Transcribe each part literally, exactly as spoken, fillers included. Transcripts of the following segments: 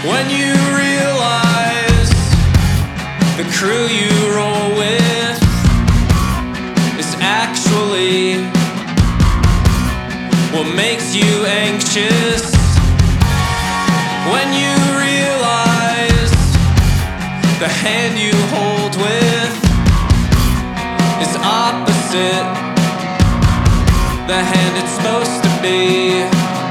When you realize the crew you roll with is actually what makes you anxious. When you realize the hand you hold with is opposite the hand it's supposed to be.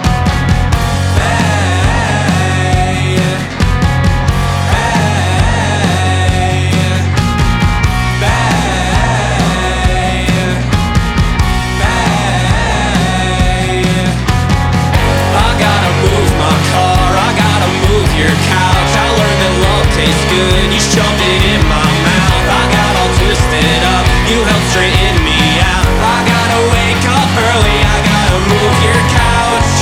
Good, you shoved it in my mouth. I got all twisted up, you helped straighten me out. I gotta wake up early, I gotta move your couch.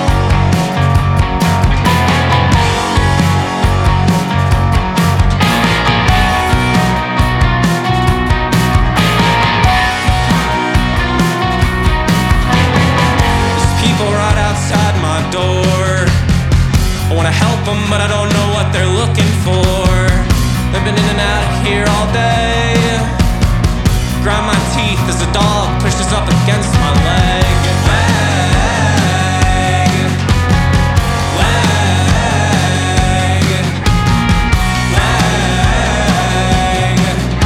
There's people right outside my door. I wanna help them, but I don't know what they're looking for. They've been in and out of here all day. Grind my teeth as a dog pushes up against my leg. Leg, leg, leg,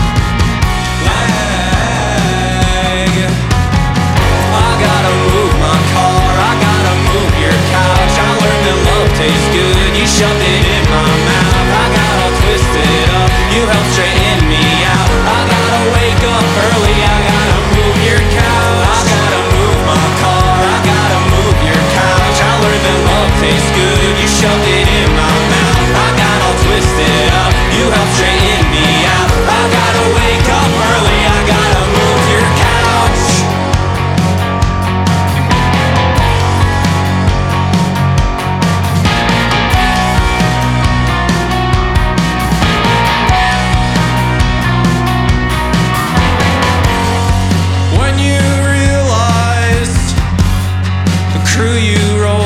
leg. I gotta move my car, I gotta move your couch. I learned that love tastes good, you shoved it in my mouth. I got all twisted up, you helped straighten me out. I gotta wake up early, I gotta move your couch. I gotta move my car, I gotta move your couch. I learned that love tastes good, you shoved it in my mouth. I got all twisted up, you helped straighten me out. I gotta wake up early, I gotta move your couch. When you realize the crew you roll